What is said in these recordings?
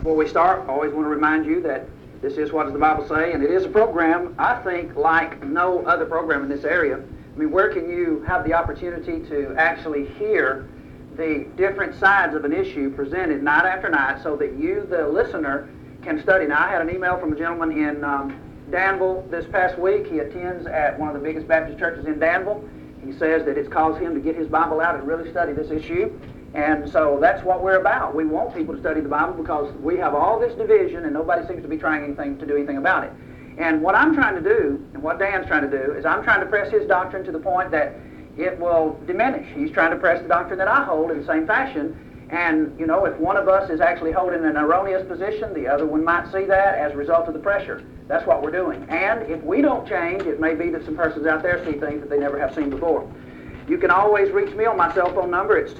Before we start, I always want to remind you that this is What Does the Bible Say, and it is a program, I think, like no other program in this area. I mean, where can you have the opportunity to actually hear the different sides of an issue presented night after night so that you, the listener, can study? Now, I had an email from a gentleman in Danville this past week. He attends at one of the biggest Baptist churches in Danville. He says that it's caused him to get his Bible out and really study this issue. And so that's what we're about. We want people to study the Bible because we have all this division and nobody seems to be trying to do anything about it. And what I'm trying to do, and what Dan's trying to do, is I'm trying to press his doctrine to the point that it will diminish. He's trying to press the doctrine that I hold in the same fashion. And, you know, if one of us is actually holding an erroneous position, the other one might see that as a result of the pressure. That's what we're doing. And if we don't change, it may be that some persons out there see things that they never have seen before. You can always reach me on my cell phone number. It's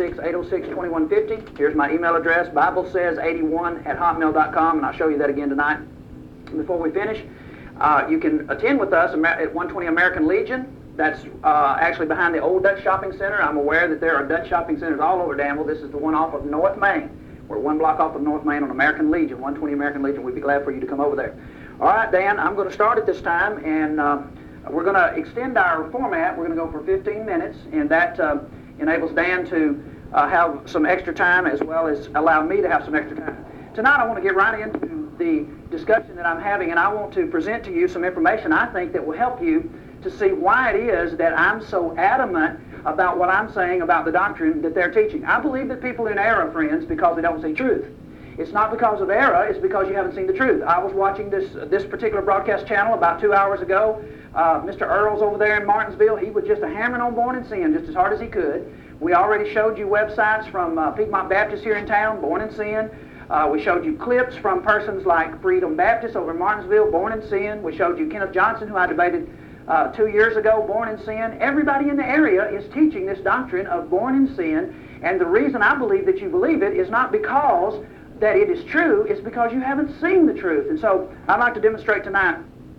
276-806-2150. Here's my email address, BibleSays81@hotmail.com, and I'll show you that again tonight. Before we finish, you can attend with us at 120 American Legion. That's actually behind the old Dutch Shopping Center. I'm aware that there are Dutch shopping centers all over Danville. This is the one off of North Main. We're one block off of North Main on American Legion, 120 American Legion. We'd be glad for you to come over there. All right, Dan, I'm going to start at this time, and we're going to extend our format. We're going to go for 15 minutes, and that enables Dan to have some extra time as well as allow me to have some extra time. Tonight I want to get right into the discussion that I'm having, and I want to present to you some information I think that will help you to see why it is that I'm so adamant about what I'm saying about the doctrine that they're teaching. I believe that people are in error, friends, because they don't see truth. It's not because of error, it's because you haven't seen the truth. I was watching this particular broadcast channel about 2 hours ago. Mr. Earls over there in Martinsville, he was just hammering on Born in Sin just as hard as he could. We already showed you websites from Piedmont Baptist here in town, Born in Sin. We showed you clips from persons like Freedom Baptist over in Martinsville, Born in Sin. We showed you Kenneth Johnson, who I debated 2 years ago, Born in Sin. Everybody in the area is teaching this doctrine of Born in Sin, and the reason I believe that you believe it is not because that it is true, it's because you haven't seen the truth. And so I'd like to demonstrate tonight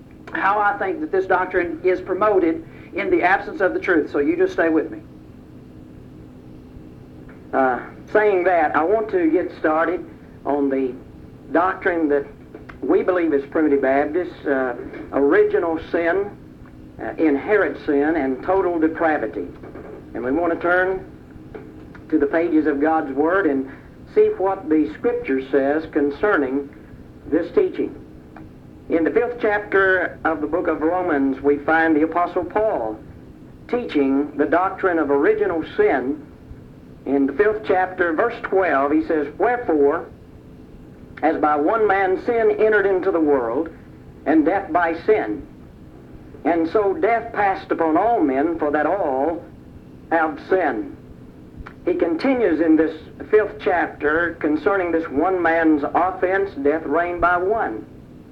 how I think that this doctrine is promoted in the absence of the truth. So you just stay with me. Saying that, I want to get started on the doctrine that we believe is Primitive Baptist, original sin, inherent sin, and total depravity. And we want to turn to the pages of God's Word and see what the Scripture says concerning this teaching. In the 5th chapter of the book of Romans, we find the Apostle Paul teaching the doctrine of original sin. In the 5th chapter, verse 12, he says, "Wherefore, as by one man sin entered into the world, and death by sin, and so death passed upon all men, for that all have sinned." He continues in this 5th chapter concerning this one man's offense, death reigned by one.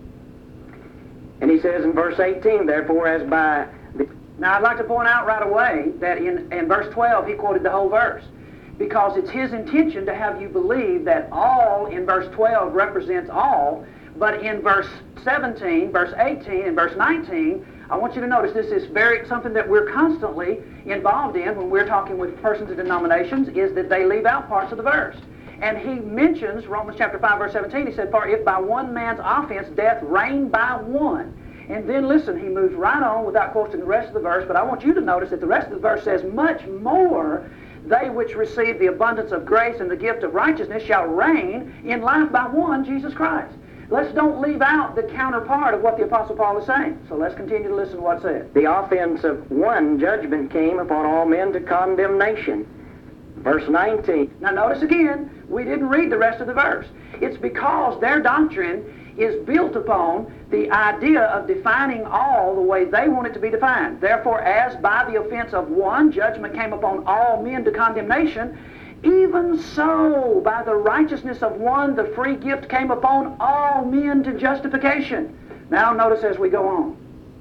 And he says in verse 18, "Therefore as by the..." Now I'd like to point out right away that in verse 12 he quoted the whole verse, because it's his intention to have you believe that all in verse 12 represents all, but in verse 17, verse 18, and verse 19, I want you to notice this is something that we're constantly involved in when we're talking with persons of denominations, is that they leave out parts of the verse. And he mentions Romans chapter 5, verse 17. He said, "For if by one man's offense death reigned by one." And then listen, he moves right on without quoting the rest of the verse, but I want you to notice that the rest of the verse says, "Much more they which receive the abundance of grace and the gift of righteousness shall reign in life by one, Jesus Christ." Let's don't leave out the counterpart of what the Apostle Paul is saying. So let's continue to listen to what it says. "The offense of one judgment came upon all men to condemnation." Verse 19. Now notice again, we didn't read the rest of the verse. It's because their doctrine is built upon the idea of defining all the way they want it to be defined. "Therefore, as by the offense of one judgment came upon all men to condemnation, even so by the righteousness of one the free gift came upon all men to justification." Now notice as we go on.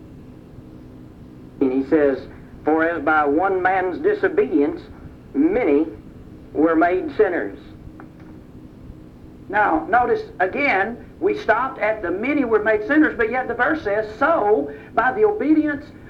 And he says, "For as by one man's disobedience many were made sinners." Now notice again, we stopped at the many were made sinners, but yet the verse says, "So by the obedience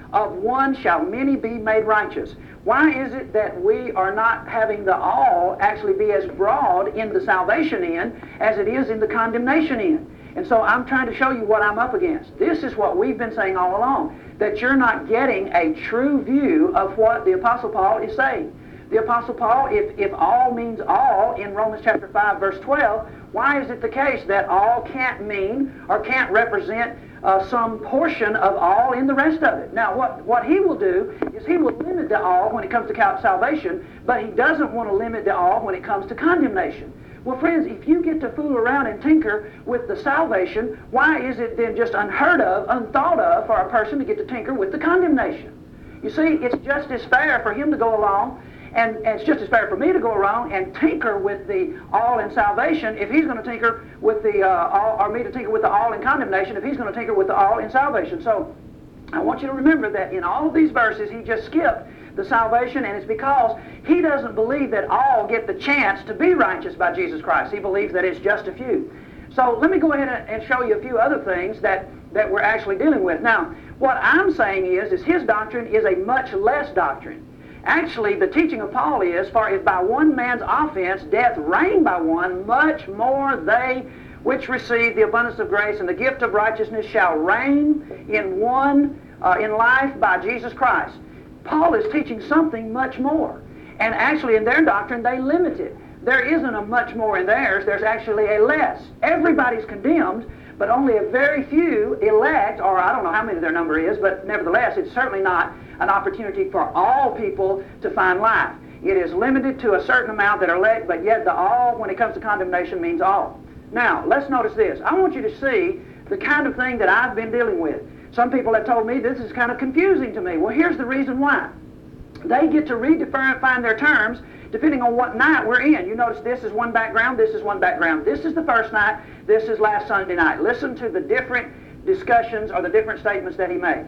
of one shall many be made righteous. Why is it that we are not having the all actually be as broad in the salvation end as it is in the condemnation end? And so I'm trying to show you what I'm up against. This is what we've been saying all along, that you're not getting a true view of what the Apostle Paul is saying. The Apostle Paul, if all means all in Romans chapter 5, verse 12, why is it the case that all can't mean or can't represent some portion of all in the rest of it? Now, what he will do is he will limit the all when it comes to salvation, but he doesn't want to limit the all when it comes to condemnation. Well, friends, if you get to fool around and tinker with the salvation, why is it then just unheard of, unthought of for a person to get to tinker with the condemnation? You see, it's just as fair for him to go along, and it's just as fair for me to go around and tinker with the all in salvation if he's going to tinker with the all, or me to tinker with the all in condemnation if he's going to tinker with the all in salvation. So I want you to remember that in all of these verses he just skipped the salvation, and it's because he doesn't believe that all get the chance to be righteous by Jesus Christ. He believes that it's just a few. So let me go ahead and show you a few other things that we're actually dealing with. Now, what I'm saying is his doctrine is a much less doctrine. Actually, the teaching of Paul is, for if by one man's offense death reigned by one, much more they which receive the abundance of grace and the gift of righteousness shall reign in one in life by Jesus Christ. Paul is teaching something much more. And actually in their doctrine they limit it. There isn't a much more in theirs, there's actually a less. Everybody's condemned, but only a very few elect, or I don't know how many their number is, but nevertheless it's certainly not an opportunity for all people to find life. It is limited to a certain amount that are elect, but yet the all, when it comes to condemnation, means all. Now, let's notice this. I want you to see the kind of thing that I've been dealing with. Some people have told me this is kind of confusing to me. Well, here's the reason why. They get to redefine their terms depending on what night we're in. You notice this is one background, this is one background. This is the first night, this is last Sunday night. Listen to the different discussions or the different statements that he made.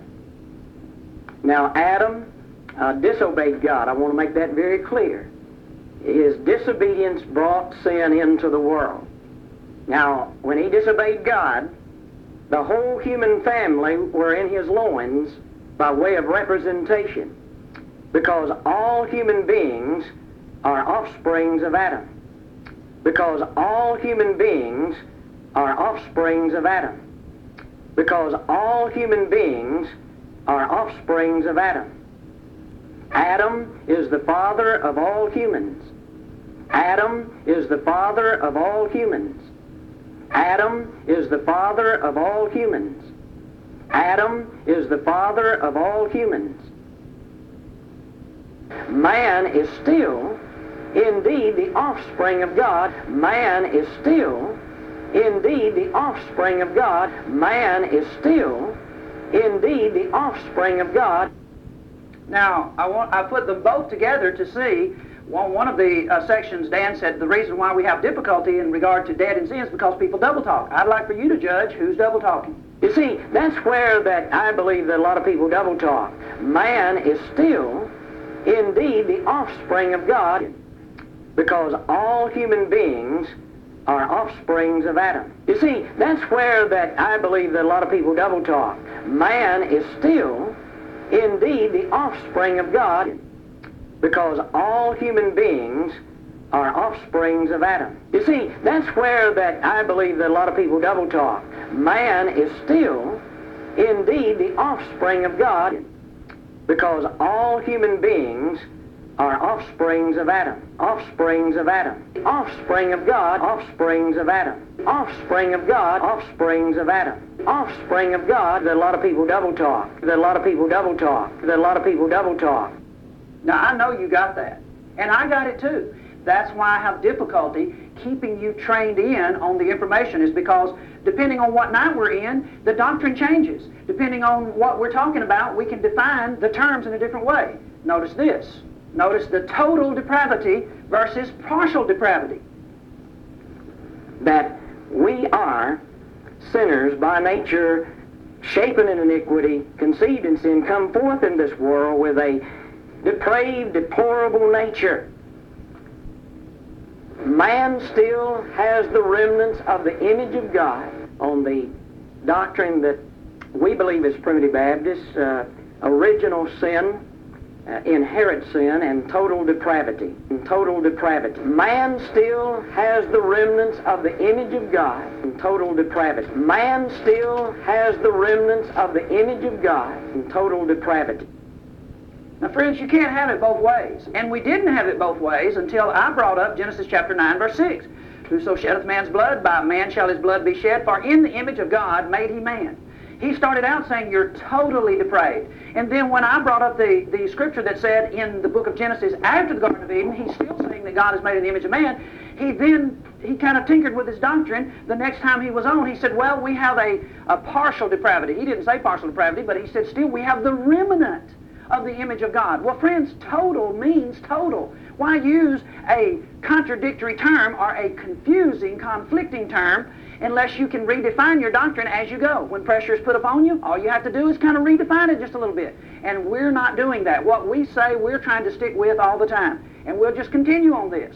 Now, Adam disobeyed God. I want to make that very clear. His disobedience brought sin into the world. Now, when he disobeyed God, the whole human family were in his loins by way of representation, because all human beings are offsprings of Adam. Because all human beings are offsprings of Adam. Because all human beings are offsprings of Adam. Adam is the father of all humans. Adam is the father of all humans. Adam is the father of all humans. Adam is the father of all humans. Man is still indeed the offspring of God. Man is still indeed the offspring of God. Man is still indeed the offspring of God. Now, I put them both together to see. One of the sections, Dan said the reason why we have difficulty in regard to dead and sin is because people double talk. I'd like for you to judge who's double talking. You see, that's where that I believe that a lot of people double talk. Man is still indeed the offspring of God, because all human beings are offsprings of Adam. You see, that's where that I believe that a lot of people double talk. Man is still indeed the offspring of God, because all human beings are offsprings of Adam. You see, that's where that I believe that a lot of people double talk. Man is still indeed the offspring of God, because all human beings are offsprings of Adam. Offsprings of Adam. Offspring of God, offsprings of Adam. Offspring of God, offsprings of Adam. Offspring of God, that a lot of people double talk. That a lot of people double talk. That a lot of people double talk. Now, I know you got that, and I got it too. That's why I have difficulty keeping you trained in on the information, is because depending on what night we're in, the doctrine changes. Depending on what we're talking about, we can define the terms in a different way. Notice this. Notice the total depravity versus partial depravity. That we are sinners by nature, shapen in iniquity, conceived in sin, come forth in this world with a depraved, deplorable nature. Man still has the remnants of the image of God. On the doctrine that we believe as Primitive Baptists, original sin, inherent sin, and total depravity. And total depravity. Man still has the remnants of the image of God and total depravity. Man still has the remnants of the image of God and total depravity. Now, friends, you can't have it both ways. And we didn't have it both ways until I brought up Genesis chapter 9, verse 6. Whoso sheddeth man's blood, by man shall his blood be shed, for in the image of God made he man. He started out saying you're totally depraved. And then when I brought up the scripture that said in the book of Genesis, after the Garden of Eden, he's still saying that God is made in the image of man, he kind of tinkered with his doctrine. The next time he was on, he said, well, we have a partial depravity. He didn't say partial depravity, but he said still we have the remnant of the image of God. Well, friends, total means total. Why use a contradictory term or a confusing, conflicting term unless you can redefine your doctrine as you go? When pressure is put upon you, all you have to do is kind of redefine it just a little bit. And we're not doing that. What we say, we're trying to stick with all the time. And we'll just continue on this.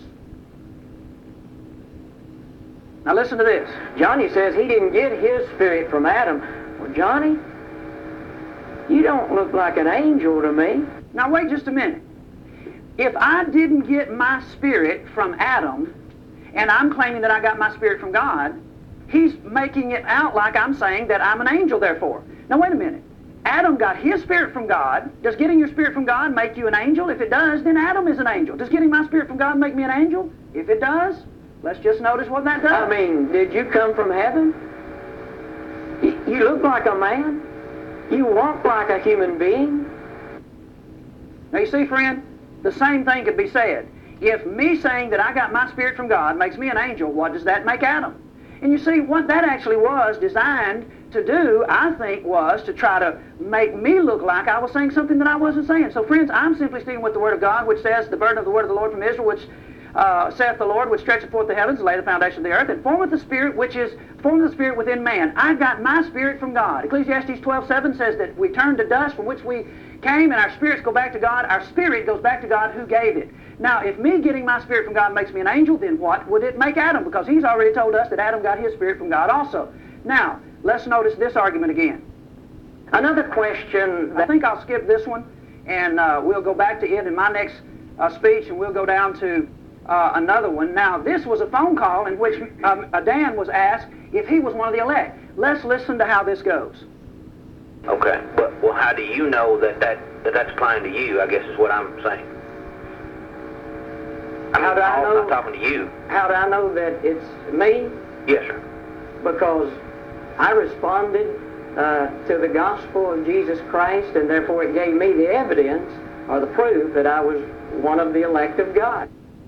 Now listen to this. Johnny says he didn't get his spirit from Adam. Well, Johnny, you don't look like an angel to me. Now wait just a minute. If I didn't get my spirit from Adam, and I'm claiming that I got my spirit from God, he's making it out like I'm saying that I'm an angel, therefore. Now wait a minute. Adam got his spirit from God. Does getting your spirit from God make you an angel? If it does, then Adam is an angel. Does getting my spirit from God make me an angel? If it does, let's just notice what that does. I mean, did you come from heaven? You look like a man. You walk like a human being. Now you see, friend, the same thing could be said. If me saying that I got my spirit from God makes me an angel, what does that make Adam? And you see, what that actually was designed to do, I think, was to try to make me look like I was saying something that I wasn't saying. So, friends, I'm simply sticking with the Word of God, which says, the burden of the word of the Lord from Israel, which saith the Lord, which stretcheth forth the heavens, and lay the foundation of the earth, and formeth the spirit within man. I got my spirit from God. Ecclesiastes 12:7 says that we turn to dust from which we came, and our spirits go back to God. Our spirit goes back to God who gave it. Now, if me getting my spirit from God makes me an angel, then what would it make Adam? Because he's already told us that Adam got his spirit from God also. Now, let's notice this argument again. Another question. I think I'll skip this one, and we'll go back to it in my next speech, and we'll go down to another one. Now, this was a phone call in which Dan was asked if he was one of the elect. Let's listen to how this goes. Okay. Well, how do you know that's applying to you, I guess is what I'm saying. How do I know? I'm talking to you. How do I know that it's me? Yes, sir. Because I responded to the gospel of Jesus Christ, and therefore it gave me the evidence or the proof that I was one of the elect of God.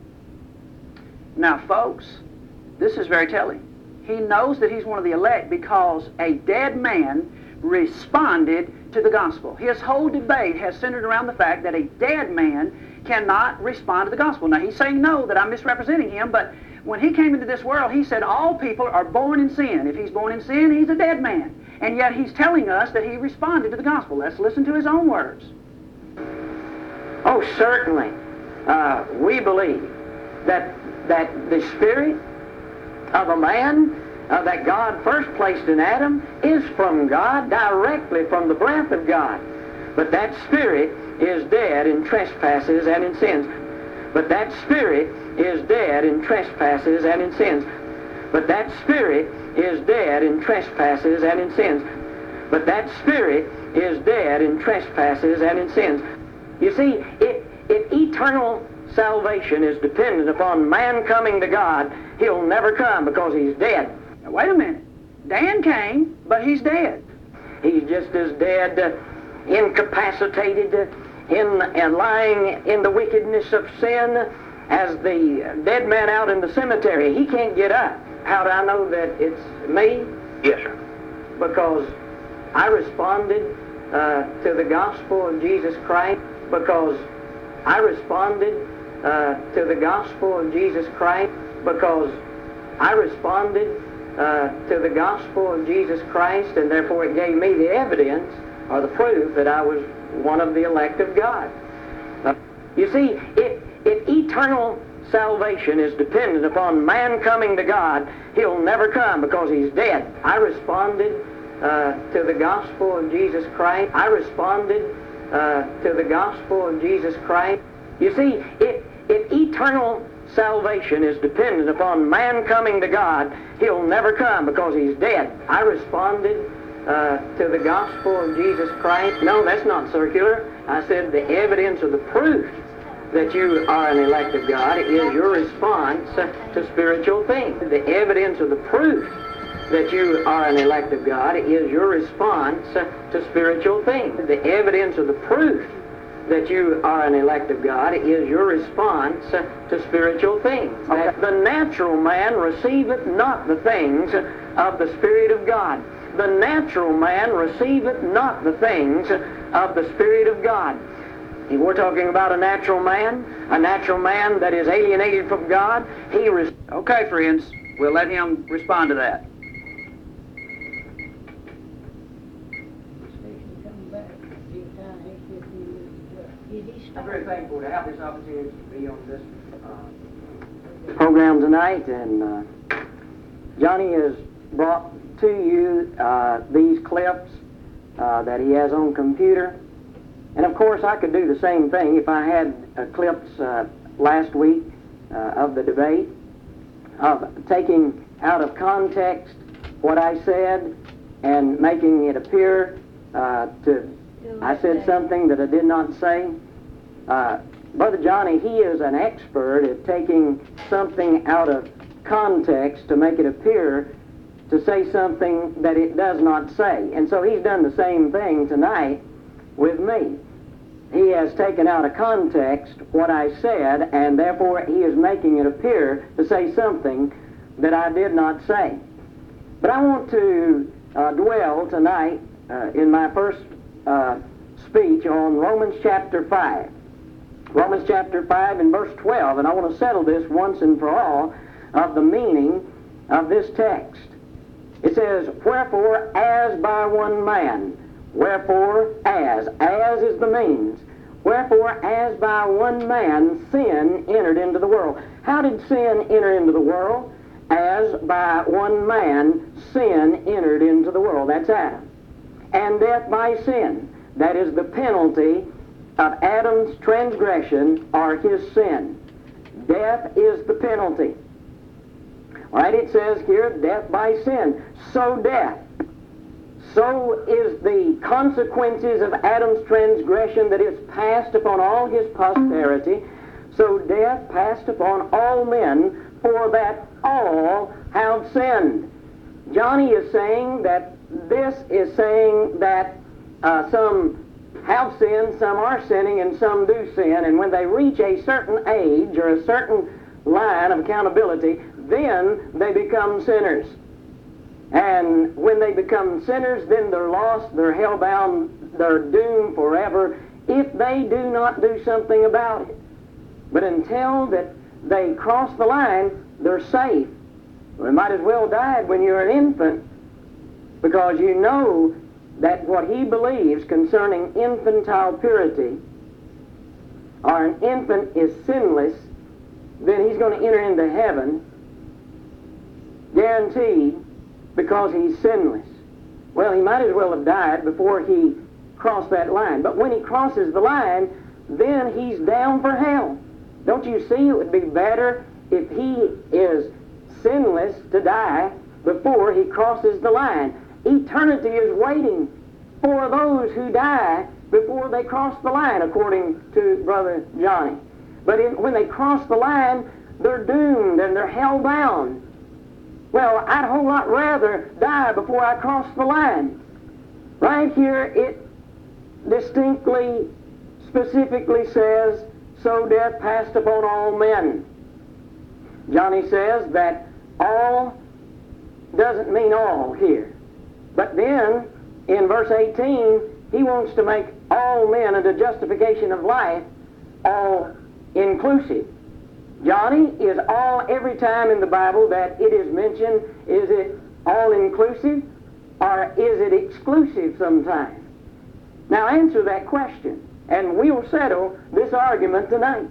Now, folks, this is very telling. He knows that he's one of the elect because a dead man responded to the gospel. His whole debate has centered around the fact that a dead man cannot respond to the gospel. Now, he's saying no, that I'm misrepresenting him, but when he came into this world, he said all people are born in sin. If he's born in sin, he's a dead man. And yet he's telling us that he responded to the gospel. Let's listen to his own words. Oh, certainly. We believe that the spirit of a man that God first placed in Adam is from God, directly from the breath of God. But that spirit is dead in trespasses and in sins. But that spirit is dead in trespasses and in sins. But that spirit is dead in trespasses and in sins. But that spirit is dead in trespasses and in sins. You see, if eternal salvation is dependent upon man coming to God, he'll never come because he's dead. Now, wait a minute. Dan came, but he's dead. He's just as dead, incapacitated, and lying in the wickedness of sin as the dead man out in the cemetery. He can't get up. How do I know that it's me? Yes, sir. Because I responded to the gospel of Jesus Christ. Because I responded to the gospel of Jesus Christ. Because I responded to the gospel of Jesus Christ, and therefore it gave me the evidence or the proof that I was one of the elect of God. You see, if eternal salvation is dependent upon man coming to God, he'll never come because he's dead. I responded to the gospel of Jesus Christ. I responded to the gospel of Jesus Christ? You see, if eternal salvation is dependent upon man coming to God, he'll never come because he's dead. I responded to the gospel of Jesus Christ. No, that's not circular. I said the evidence or the proof that you are an elect of God is your response to spiritual things. The evidence or the proof that you are an elect of God is your response to spiritual things. The evidence or the proof that you are an elect of God is your response to spiritual things. Okay. The natural man receiveth not the things of the Spirit of God. The natural man receiveth not the things of the Spirit of God. If we're talking about a natural man that is alienated from God, Okay, friends, we'll let him respond to that. I'm very thankful to have this opportunity to be on this program tonight, and Johnny has brought to you these clips that he has on computer. And of course I could do the same thing if I had clips last week of the debate, of taking out of context what I said and making it appear I said something that I did not say. Brother Johnny, he is an expert at taking something out of context to make it appear to say something that it does not say. And so he's done the same thing tonight with me. He has taken out of context what I said, and therefore he is making it appear to say something that I did not say. But I want to dwell tonight in my first speech on Romans chapter 5. Romans chapter 5 and verse 12, and I want to settle this once and for all of the meaning of this text. It says, wherefore, as by one man, wherefore, as is the means, wherefore, as by one man sin entered into the world. How did sin enter into the world? As by one man sin entered into the world. That's Adam. And death by sin. That is the penalty of Adam's transgression or his sin. Death is the penalty. All right, it says here, death by sin. So death. So is the consequences of Adam's transgression that is passed upon all his posterity. So death passed upon all men, for that all have sinned. Johnny is saying that this is saying that some have sinned, some are sinning, and some do sin. And when they reach a certain age or a certain line of accountability, then they become sinners. And when they become sinners, then they're lost, they're hell-bound, they're doomed forever if they do not do something about it. But until that they cross the line, they're safe. Well, you might as well die when you're an infant, because you know that what he believes concerning infantile purity, or an infant is sinless, then he's going to enter into heaven, guaranteed, because he's sinless. Well, he might as well have died before he crossed that line. But when he crosses the line, then he's down for hell. Don't you see it would be better if he is sinless to die before he crosses the line? Eternity is waiting for those who die before they cross the line, according to Brother Johnny. But when they cross the line, they're doomed and they're hell-bound. Well, I'd a whole lot rather die before I cross the line. Right here, it distinctly, specifically says, so death passed upon all men. Johnny says that all doesn't mean all here. But then, in verse 18, he wants to make all men unto justification of life all inclusive. Johnny, is all every time in the Bible that it is mentioned, is it all inclusive or is it exclusive sometimes? Now answer that question, and we'll settle this argument tonight.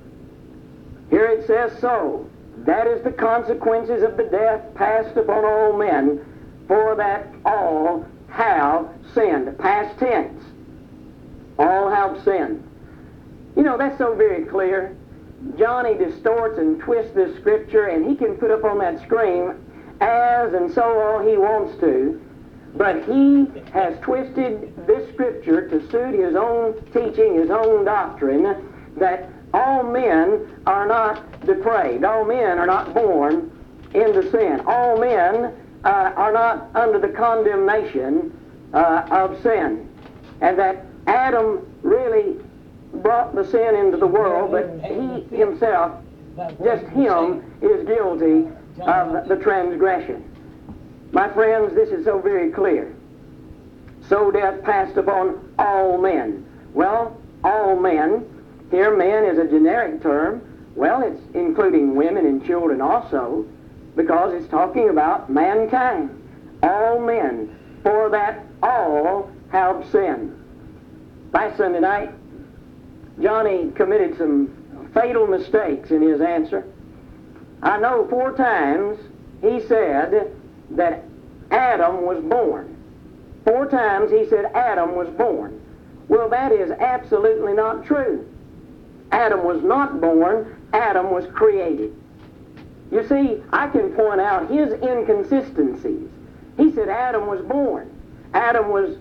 Here it says, so, that is the consequences of the death passed upon all men, for that all have sinned. Past tense. All have sinned. You know, that's so very clear. Johnny distorts and twists this scripture, and he can put up on that screen as and so all he wants to, but he has twisted this scripture to suit his own teaching, his own doctrine, that all men are not depraved. All men are not born into sin. All men are not under the condemnation of sin. And that Adam really brought the sin into the world, but he himself, just him, is guilty of the transgression. My friends, this is so very clear. So death passed upon all men. Well, all men, here men is a generic term. Well, it's including women and children also, because it's talking about mankind. All men, for that all have sinned. Last Sunday night, Johnny committed some fatal mistakes in his answer. I know 4 times he said that Adam was born. 4 times he said Adam was born. Well, that is absolutely not true. Adam was not born. Adam was created. You see, I can point out his inconsistencies. He said Adam was born. Adam was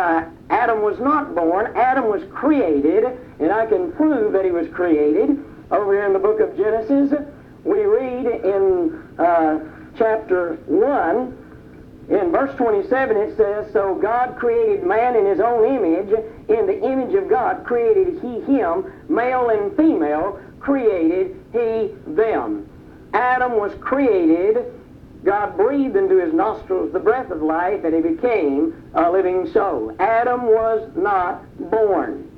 not born. Adam was created, and I can prove that he was created. Over here in the book of Genesis, we read in chapter 1, in verse 27, it says, "So God created man in his own image. In the image of God created he him. Male and female created he them." Adam was created. God breathed into his nostrils the breath of life, and he became a living soul. Adam was not born.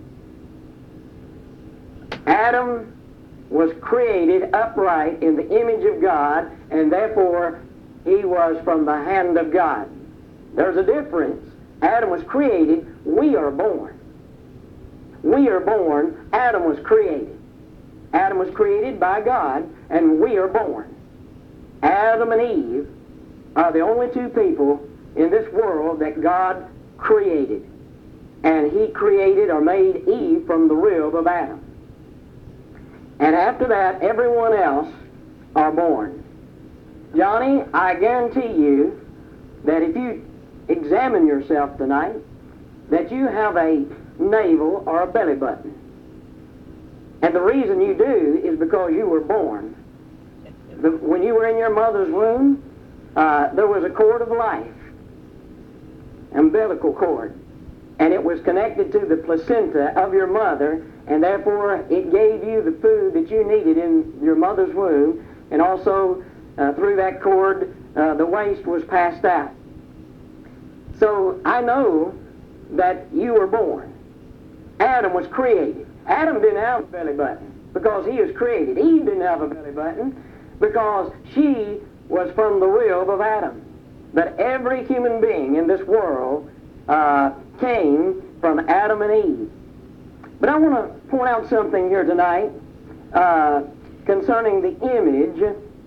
Adam was created upright in the image of God, and therefore he was from the hand of God. There's a difference. Adam was created. We are born. We are born. Adam was created. Adam was created by God, and we are born. Adam and Eve are the only 2 people in this world that God created. And he created or made Eve from the rib of Adam. And after that, everyone else are born. Johnny, I guarantee you that if you examine yourself tonight, that you have a navel or a belly button. And the reason you do is because you were born. When you were in your mother's womb, there was a cord of life, umbilical cord, and it was connected to the placenta of your mother, and therefore it gave you the food that you needed in your mother's womb, and also through that cord the waste was passed out. So I know that you were born. Adam was created. Adam didn't have a belly button because he was created. Eve didn't have a belly button because she was from the rib of Adam. But every human being in this world came from Adam and Eve. But I want to point out something here tonight concerning the image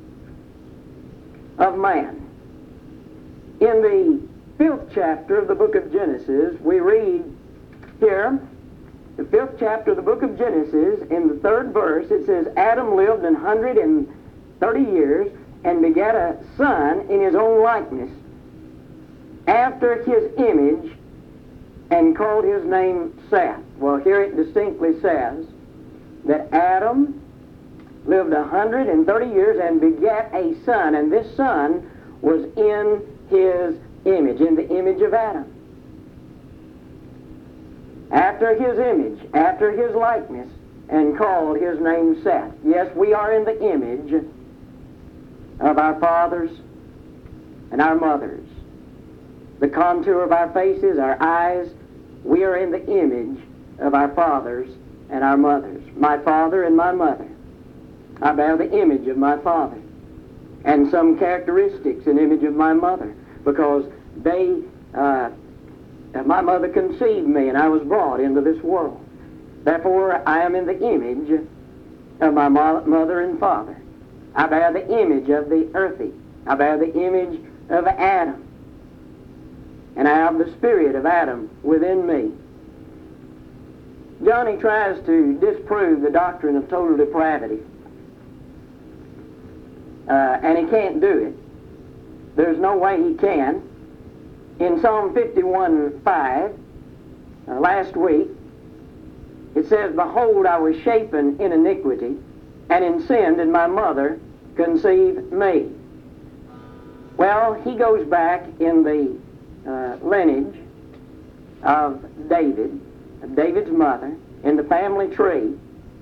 of man. In the 5th chapter of the book of Genesis, we read here, the 5th chapter of the book of Genesis, in the 3rd verse, it says, "Adam lived 130 years and begat a son in his own likeness, after his image, and called his name Seth." Well, here it distinctly says that Adam lived 130 years and begat a son, and this son was in his image, in the image of Adam. After his image, after his likeness, and called his name Seth. Yes, we are in the image of our fathers and our mothers. The contour of our faces, our eyes, we are in the image of our fathers and our mothers. My father and my mother. I bear the image of my father, and some characteristics and image of my mother, because my mother conceived me and I was brought into this world. Therefore, I am in the image of my mother and father. I bear the image of the earthy. I bear the image of Adam. And I have the spirit of Adam within me. Johnny tries to disprove the doctrine of total depravity. And he can't do it. There's no way he can. In Psalm 51:5, last week, it says, "Behold, I was shapen in iniquity, and in sin did my mother conceive me." Well, he goes back in the lineage of David's mother, in the family tree,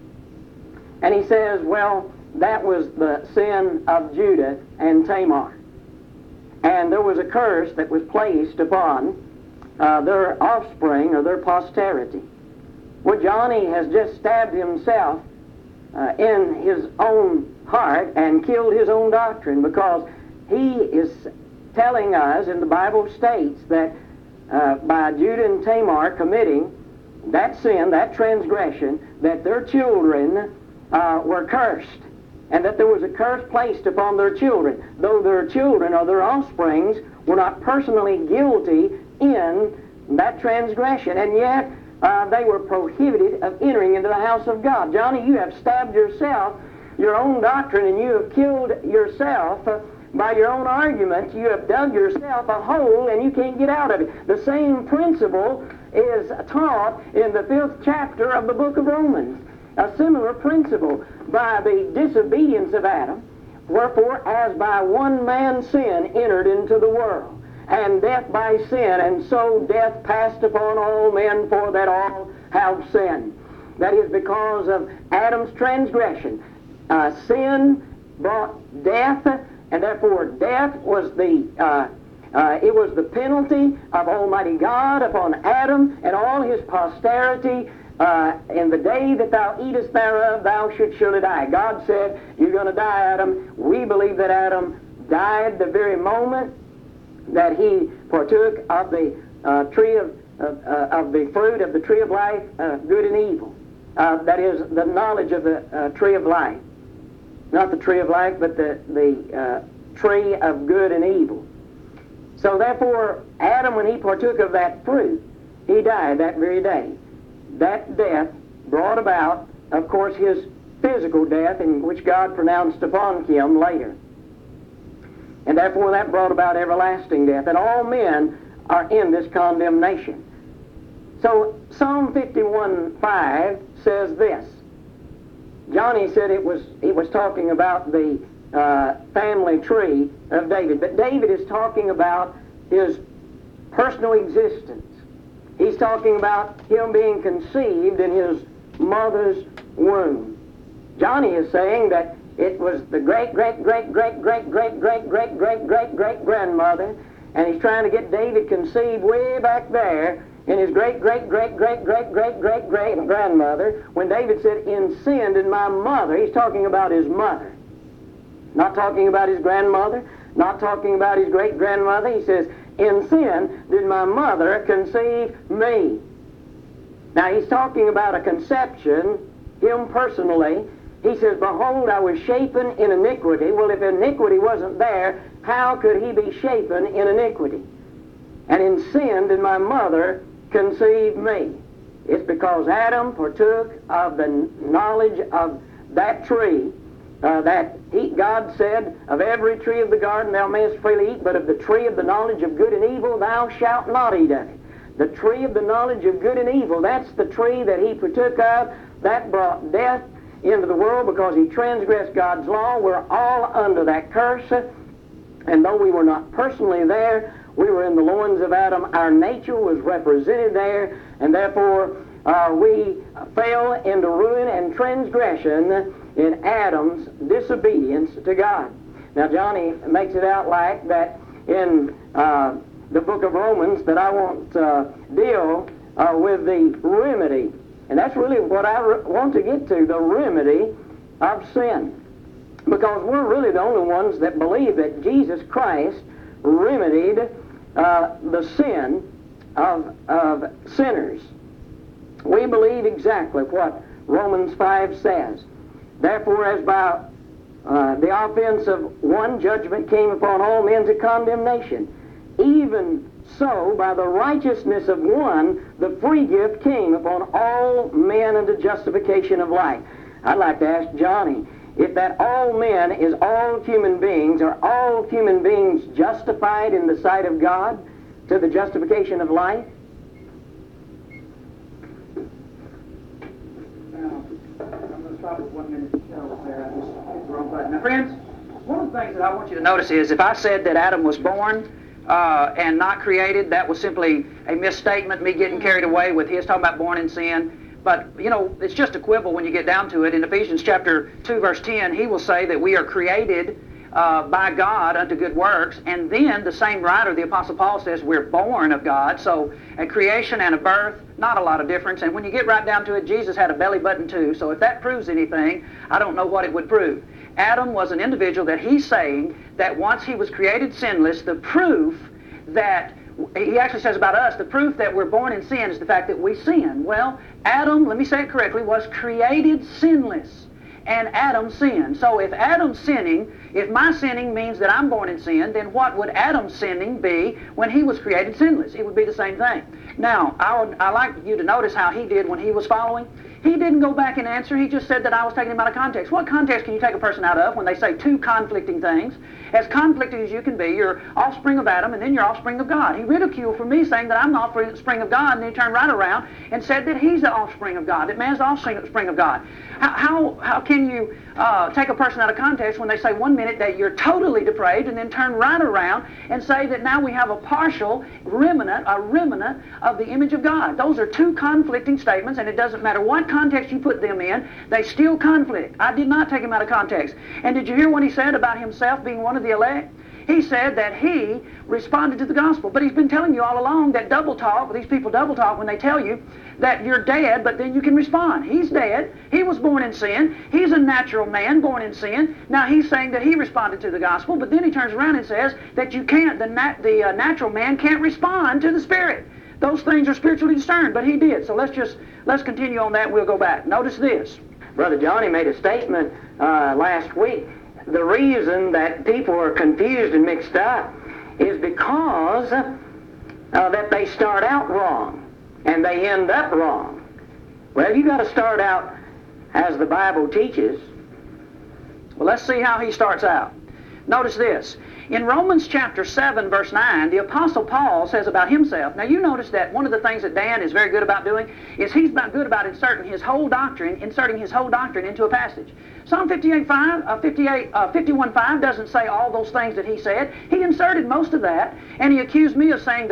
and he says, well, that was the sin of Judah and Tamar. And there was a curse that was placed upon their offspring or their posterity. Well, Johnny has just stabbed himself in his own heart and killed his own doctrine, because he is telling us, and the Bible states, that by Judah and Tamar committing that sin, that transgression, that their children were cursed, and that there was a curse placed upon their children, though their children or their offsprings were not personally guilty in that transgression, and yet they were prohibited of entering into the house of God. Johnny, you have stabbed yourself, your own doctrine, and you have killed yourself by your own argument. You have dug yourself a hole and you can't get out of it. The same principle is taught in the 5th chapter of the book of Romans. A similar principle. By the disobedience of Adam, wherefore as by one man sin entered into the world, and death by sin, and so death passed upon all men, for that all have sinned. That is because of Adam's transgression. Sin brought death, and therefore death was the penalty of Almighty God upon Adam and all his posterity. In the day that thou eatest thereof, thou shouldst surely die. God said, you're going to die, Adam. We believe that Adam died the very moment that he partook of the tree of the fruit of the tree of life, good and evil. That is, the knowledge of the tree of life. Not the tree of life, but the tree of good and evil. So therefore, Adam, when he partook of that fruit, he died that very day. That death brought about, of course, his physical death, in which God pronounced upon him later. And therefore that brought about everlasting death. And all men are in this condemnation. So Psalm 51:5 says this. Johnny said it was talking about the family tree of David. But David is talking about his personal existence. He's talking about him being conceived in his mother's womb. Johnny is saying that it was the great-great-great-great-great-great-great-great-great-great-grandmother, and he's trying to get David conceived way back there in his great-great-great-great-great-great-great-grandmother. When David said, "In sin did my mother," he's talking about his mother. Not talking about his grandmother, not talking about his great-grandmother. He says, "In sin did my mother conceive me." Now he's talking about a conception, him personally. He says, "Behold, I was shapen in iniquity." Well, if iniquity wasn't there, how could he be shapen in iniquity? "And in sin did my mother conceive me." It's because Adam partook of the knowledge of that tree, God said, "Of every tree of the garden thou mayest freely eat, but of the tree of the knowledge of good and evil thou shalt not eat of it." The tree of the knowledge of good and evil, that's the tree that he partook of. That brought death into the world because he transgressed God's law. We're all under that curse. And though we were not personally there, we were in the loins of Adam. Our nature was represented there, and therefore we fell into ruin and transgression in Adam's disobedience to God. Now Johnny makes it out like that in the book of Romans, that I won't deal with the remedy. And that's really what I want to get to, the remedy of sin. Because we're really the only ones that believe that Jesus Christ remedied the sin of sinners. We believe exactly what Romans 5 says. "Therefore, as by the offense of one, judgment came upon all men to condemnation. even so, by the righteousness of one, the free gift came upon all men unto justification of life. I'd like to ask Johnny, if that all men is all human beings, are all human beings justified in the sight of God to the justification of life? I'm going to stop with 1 minute there. I just hit the wrong button. Now, friends, one of the things that I want you to notice is if I said that Adam was born and not created, that was simply a misstatement, me getting carried away with his talking about born in sin. But, you know, it's just a quibble when you get down to it. In Ephesians chapter 2, verse 10, he will say that we are created by God unto good works. And then the same writer, the Apostle Paul, says we're born of God. So a creation and a birth, not a lot of difference. And when you get right down to it, Jesus had a belly button too. So if that proves anything, I don't know what it would prove. Adam was an individual that he's saying that once he was created sinless, the proof that he actually says about us, the proof that we're born in sin is the fact that we sin. Well, Adam, let me say it correctly, was created sinless, and Adam sinned. So if Adam's sinning, if my sinning means that I'm born in sin, then what would Adam's sinning be when he was created sinless? It would be the same thing. Now, I'd like you to notice how he did when he was following. He didn't go back and answer. He just said that I was taking him out of context. What context can you take a person out of when they say two conflicting things? As conflicting as you can be, you're offspring of Adam and then you're offspring of God. He ridiculed for me saying that I'm the offspring of God, and then he turned right around and said that he's the offspring of God, that man's the offspring of God. How can you take a person out of context when they say 1 minute that you're totally depraved and then turn right around and say that now we have a partial remnant, of the image of God? Those are two conflicting statements, and it doesn't matter what context you put them in, they still conflict. I did not take him out of context. And did you hear what he said about himself being one of the elect? He said that he responded to the gospel. But he's been telling you all along that double talk, these people double talk when they tell you that you're dead, but then you can respond. He's dead. He was born in sin. He's a natural man born in sin. Now he's saying that he responded to the gospel, but then he turns around and says that you can't, the natural man can't respond to the Spirit. Those things are spiritually discerned, but he did. So let's continue on that. We'll go back. Notice this. Brother Johnny made a statement last week. The reason that people are confused and mixed up is because that they start out wrong and they end up wrong. Well, you got to start out as the Bible teaches. Well, let's see how he starts out. Notice this. In Romans chapter 7, verse 9, the Apostle Paul says about himself, now you notice that one of the things that Dan is very good about doing is he's not good about inserting his whole doctrine into a passage. Psalm 51:5 doesn't say all those things that he said. He inserted most of that, and he accused me of saying the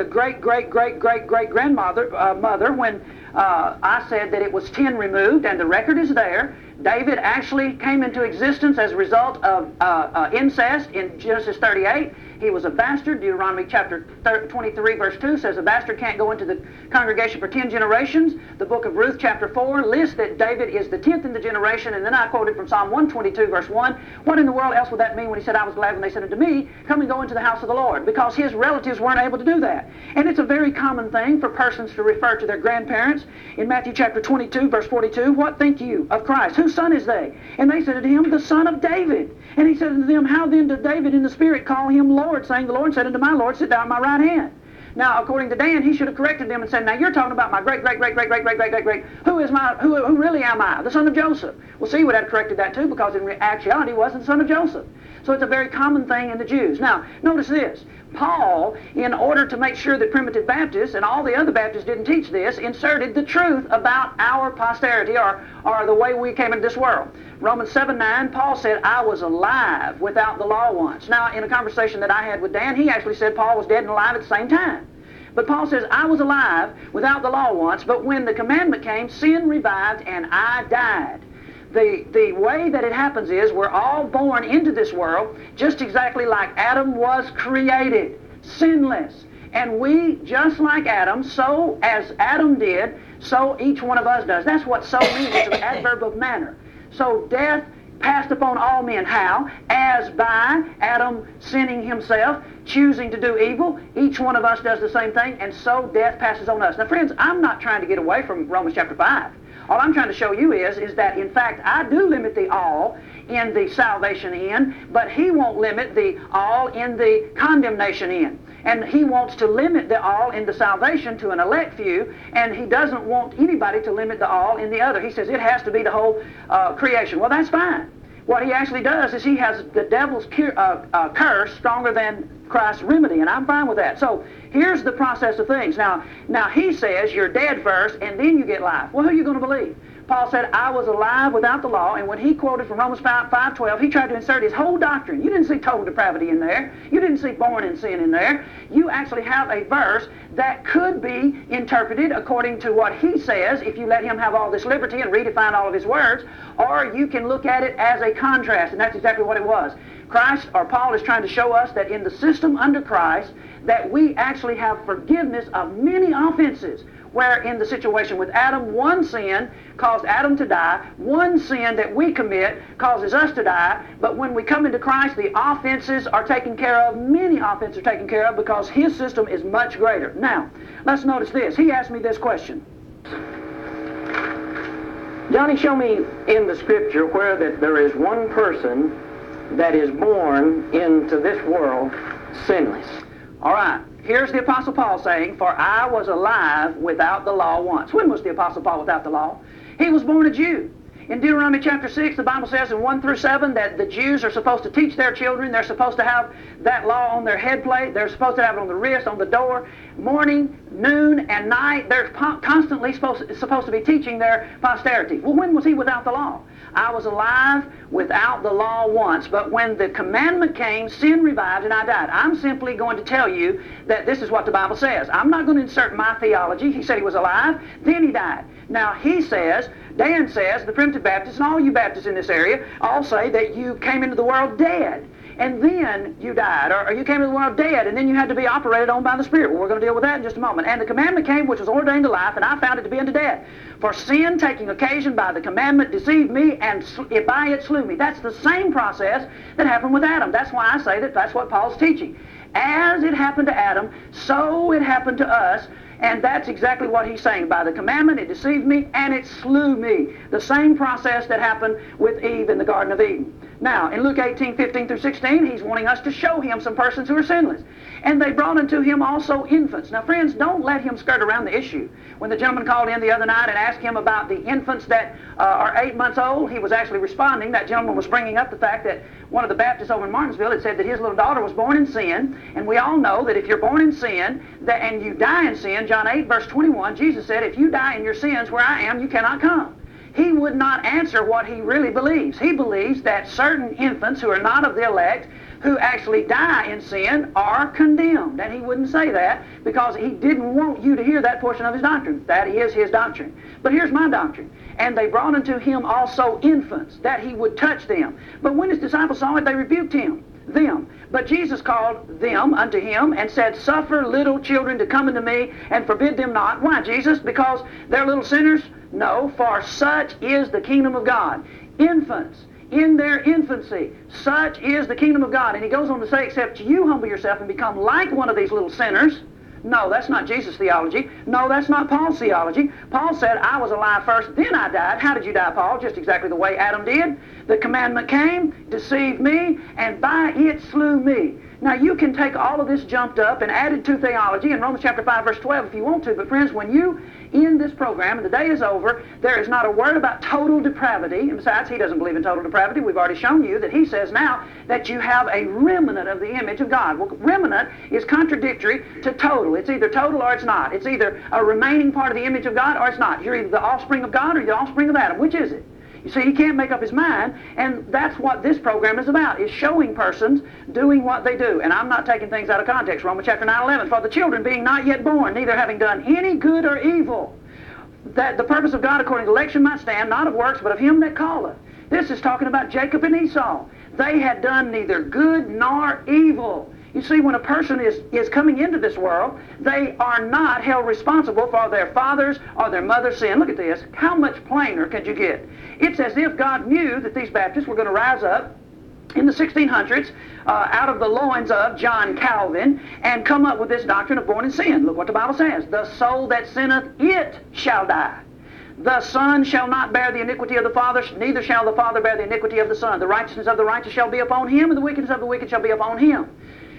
great-great-great-great-great-grandmother when I said that it was 10 removed, and the record is there. David actually came into existence as a result of incest in Genesis 38. He was a bastard. Deuteronomy chapter 23, verse 2 says a bastard can't go into the congregation for 10 generations. The book of Ruth, chapter 4, lists that David is the 10th in the generation. And then I quoted from Psalm 122, verse 1. What in the world else would that mean when he said, I was glad when they said unto me, come and go into the house of the Lord? Because his relatives weren't able to do that. And it's a very common thing for persons to refer to their grandparents. In Matthew chapter 22, verse 42, what think you of Christ? Whose son is they? And they said unto him, the son of David. And he said unto them, how then did David in the Spirit call him Lord, saying, the Lord said unto my Lord, sit down at my right hand. Now, according to Dan, he should have corrected them and said, now you're talking about my great. Who really am I? The son of Joseph. Well, see, he would have corrected that too, because in actuality he wasn't the son of Joseph. So it's a very common thing in the Jews. Now, notice this. Paul, in order to make sure that primitive Baptists and all the other Baptists didn't teach this, inserted the truth about our posterity or the way we came into this world. Romans 7:9, Paul said, I was alive without the law once. Now, in a conversation that I had with Dan, he actually said Paul was dead and alive at the same time. But Paul says, I was alive without the law once, but when the commandment came, sin revived and I died. The way that it happens is we're all born into this world just exactly like Adam was created, sinless. And we, just like Adam, so as Adam did, so each one of us does. That's what so means. It's an adverb of manner. So death passed upon all men. How? As by Adam sinning himself, choosing to do evil, each one of us does the same thing, and so death passes on us. Now, friends, I'm not trying to get away from Romans chapter 5. All I'm trying to show you is that, in fact, I do limit the all in the salvation end, but he won't limit the all in the condemnation end. And he wants to limit the all in the salvation to an elect few, and he doesn't want anybody to limit the all in the other. He says it has to be the whole creation. Well, that's fine. What he actually does is he has the devil's curse stronger than Christ's remedy, and I'm fine with that. So here's the process of things. Now he says you're dead first, and then you get life. Well, who are you going to believe? Paul said, I was alive without the law, and when he quoted from Romans 5:12, he tried to insert his whole doctrine. You didn't see total depravity in there. You didn't see born in sin in there. You actually have a verse that could be interpreted according to what he says if you let him have all this liberty and redefine all of his words, or you can look at it as a contrast, and that's exactly what it was. Christ, or Paul, is trying to show us that in the system under Christ, that we actually have forgiveness of many offenses. Where in the situation with Adam, one sin caused Adam to die, one sin that we commit causes us to die, but when we come into Christ, the offenses are taken care of, many offenses are taken care of, because his system is much greater. Now, let's notice this. He asked me this question. Johnny, show me in the Scripture where that there is one person that is born into this world sinless. All right. Here's the Apostle Paul saying, for I was alive without the law once. When was the Apostle Paul without the law? He was born a Jew. In Deuteronomy chapter 6, the Bible says in 1 through 7 that the Jews are supposed to teach their children. They're supposed to have that law on their head plate. They're supposed to have it on the wrist, on the door, morning, noon, and night. They're constantly supposed to be teaching their posterity. Well, when was he without the law? I was alive without the law once, but when the commandment came, sin revived and I died. I'm simply going to tell you that this is what the Bible says. I'm not going to insert my theology. He said he was alive, then he died. Now he says, Dan says, the Primitive Baptists, and all you Baptists in this area, all say that you came into the world dead, and then you died, or you came into the world dead, and then you had to be operated on by the Spirit. Well, we're going to deal with that in just a moment. And the commandment came, which was ordained to life, and I found it to be unto death. For sin, taking occasion by the commandment, deceived me, and by it slew me. That's the same process that happened with Adam. That's why I say that that's what Paul's teaching. As it happened to Adam, so it happened to us. And that's exactly what he's saying. By the commandment, it deceived me, and it slew me. The same process that happened with Eve in the Garden of Eden. Now, in Luke 18:15 through 16, he's wanting us to show him some persons who are sinless. And they brought unto him also infants. Now, friends, don't let him skirt around the issue. When the gentleman called in the other night and asked him about the infants that are 8 months old, he was actually responding. That gentleman was bringing up the fact that one of the Baptists over in Martinsville had said that his little daughter was born in sin. And we all know that if you're born in sin and you die in sin, John 8, verse 21, Jesus said, if you die in your sins where I am, you cannot come. He would not answer what he really believes. He believes that certain infants who are not of the elect, who actually die in sin, are condemned. And he wouldn't say that because he didn't want you to hear that portion of his doctrine. That is his doctrine. But here's my doctrine. And they brought unto him also infants, that he would touch them. But when his disciples saw it, they rebuked them. But Jesus called them unto him and said, suffer little children to come unto me, and forbid them not. Why, Jesus? Because they're little sinners? No, for such is the kingdom of God. Infants, in their infancy, such is the kingdom of God. And he goes on to say, except you humble yourself and become like one of these little sinners. No, that's not Jesus' theology. No, that's not Paul's theology. Paul said, I was alive first, then I died. How did you die, Paul? Just exactly the way Adam did. The commandment came, deceived me, and by it slew me. Now, you can take all of this jumped up and added to theology in Romans chapter 5, verse 12 if you want to. But friends, when you end this program and the day is over, there is not a word about total depravity. And besides, he doesn't believe in total depravity. We've already shown you that he says now that you have a remnant of the image of God. Well, remnant is contradictory to total. It's either total or it's not. It's either a remaining part of the image of God or it's not. You're either the offspring of God or you're the offspring of Adam. Which is it? You see, he can't make up his mind, and that's what this program is about, is showing persons doing what they do. And I'm not taking things out of context. Romans chapter 9:11, for the children being not yet born, neither having done any good or evil, that the purpose of God according to election might stand, not of works, but of him that calleth. This is talking about Jacob and Esau. They had done neither good nor evil. You see, when a person is coming into this world, they are not held responsible for their father's or their mother's sin. Look at this. How much plainer could you get? It's as if God knew that these Baptists were going to rise up in the 1600s out of the loins of John Calvin and come up with this doctrine of born in sin. Look what the Bible says. The soul that sinneth, it shall die. The Son shall not bear the iniquity of the Father, neither shall the Father bear the iniquity of the Son. The righteousness of the righteous shall be upon him, and the wickedness of the wicked shall be upon him.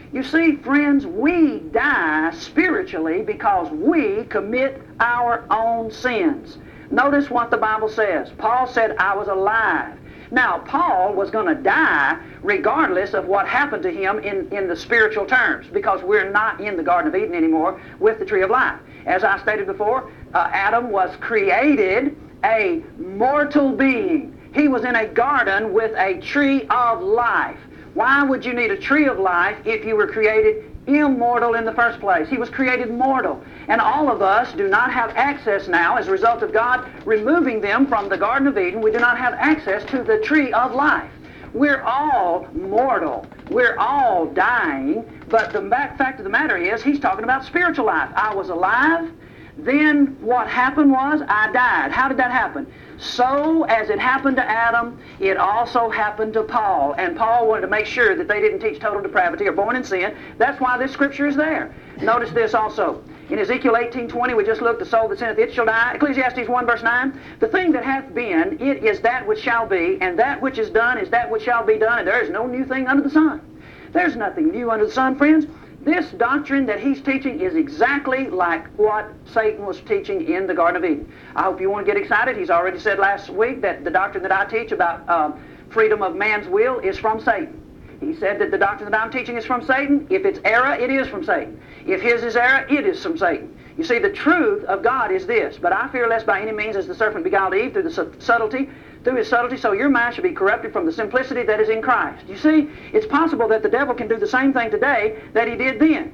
You see, friends, we die spiritually because we commit our own sins. Notice what the Bible says. Paul said, I was alive. Now, Paul was going to die regardless of what happened to him in the spiritual terms, because we're not in the Garden of Eden anymore with the tree of life. As I stated before, Adam was created a mortal being. He was in a garden with a tree of life. Why would you need a tree of life if you were created immortal in the first place? He was created mortal. And all of us do not have access now, as a result of God removing them from the Garden of Eden. We do not have access to the tree of life. We're all mortal. We're all dying. But the fact of the matter is, he's talking about spiritual life. I was alive. Then what happened was I died. How did that happen? So, as it happened to Adam, it also happened to Paul. And Paul wanted to make sure that they didn't teach total depravity or born in sin. That's why this scripture is there. Notice this also. In Ezekiel 18:20, we just looked, the soul that sinneth, it shall die. Ecclesiastes 1 verse 9, the thing that hath been, it is that which shall be, and that which is done is that which shall be done, and there is no new thing under the sun. There's nothing new under the sun, friends. This doctrine that he's teaching is exactly like what Satan was teaching in the Garden of Eden. I hope you won't get excited. He's already said last week that the doctrine that I teach about freedom of man's will is from Satan. He said that the doctrine that I'm teaching is from Satan. If it's error, it is from Satan. If his is error, it is from Satan. You see, the truth of God is this: but I fear lest by any means, as the serpent beguiled Eve through his subtlety, so your mind should be corrupted from the simplicity that is in Christ. You see, it's possible that the devil can do the same thing today that he did then.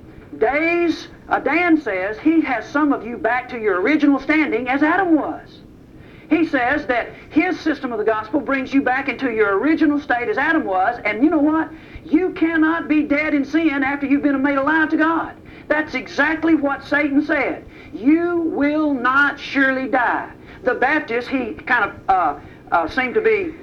Dan says he has some of you back to your original standing as Adam was. He says that his system of the gospel brings you back into your original state as Adam was, and you know what? You cannot be dead in sin after you've been made alive to God. That's exactly what Satan said. You will not surely die. The Baptists, he kind of seem to be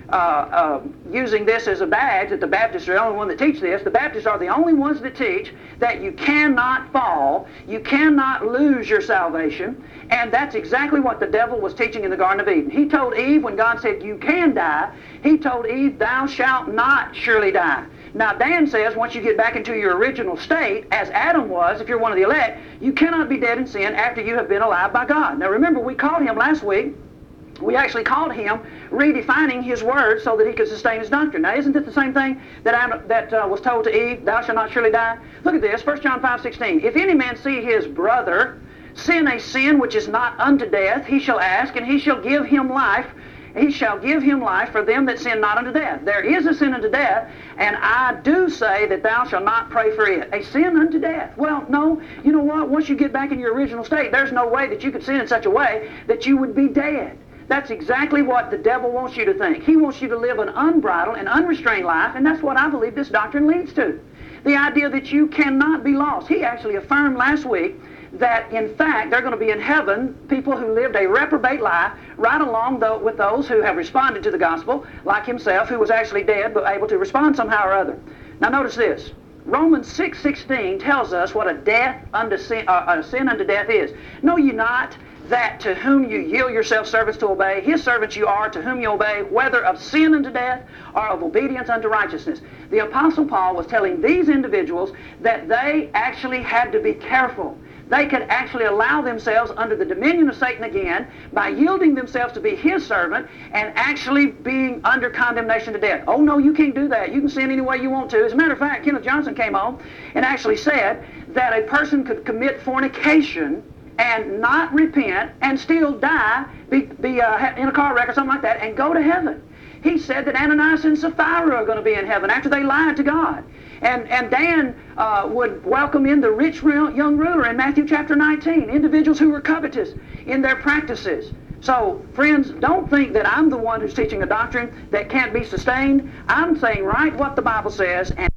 using this as a badge, that the Baptists are the only one that teach this. The Baptists are the only ones that teach that you cannot fall, you cannot lose your salvation, and that's exactly what the devil was teaching in the Garden of Eden. He told Eve, when God said you can die, he told Eve, thou shalt not surely die. Now Dan says once you get back into your original state, as Adam was, if you're one of the elect, you cannot be dead in sin after you have been alive by God. Now remember, we called him last week, we actually called him redefining his word so that he could sustain his doctrine. Now, isn't it the same thing that was told to Eve, thou shalt not surely die? Look at this, 1 John 5:16. If any man see his brother sin a sin which is not unto death, he shall ask, and he shall give him life. He shall give him life for them that sin not unto death. There is a sin unto death, and I do say that thou shalt not pray for it. A sin unto death. Well, no, you know what? Once you get back in your original state, there's no way that you could sin in such a way that you would be dead. That's exactly what the devil wants you to think. He wants you to live an unbridled and unrestrained life, and that's what I believe this doctrine leads to. The idea that you cannot be lost. He actually affirmed last week that, in fact, they're going to be in heaven people who lived a reprobate life right along with those who have responded to the gospel, like himself, who was actually dead but able to respond somehow or other. Now notice this. Romans 6:16 tells us what a sin unto death is. Know ye not that to whom you yield yourselves servants to obey, his servants you are to whom you obey, whether of sin unto death or of obedience unto righteousness. The Apostle Paul was telling these individuals that they actually had to be careful. They could actually allow themselves under the dominion of Satan again by yielding themselves to be his servant and actually being under condemnation to death. Oh no, you can't do that. You can sin any way you want to. As a matter of fact, Kenneth Johnson came on and actually said that a person could commit fornication and not repent and still die, be in a car wreck or something like that, and go to heaven. He said that Ananias and Sapphira are going to be in heaven after they lied to God. And Dan would welcome in the rich young ruler in Matthew chapter 19, individuals who were covetous in their practices. So, friends, don't think that I'm the one who's teaching a doctrine that can't be sustained. I'm saying right what the Bible says, and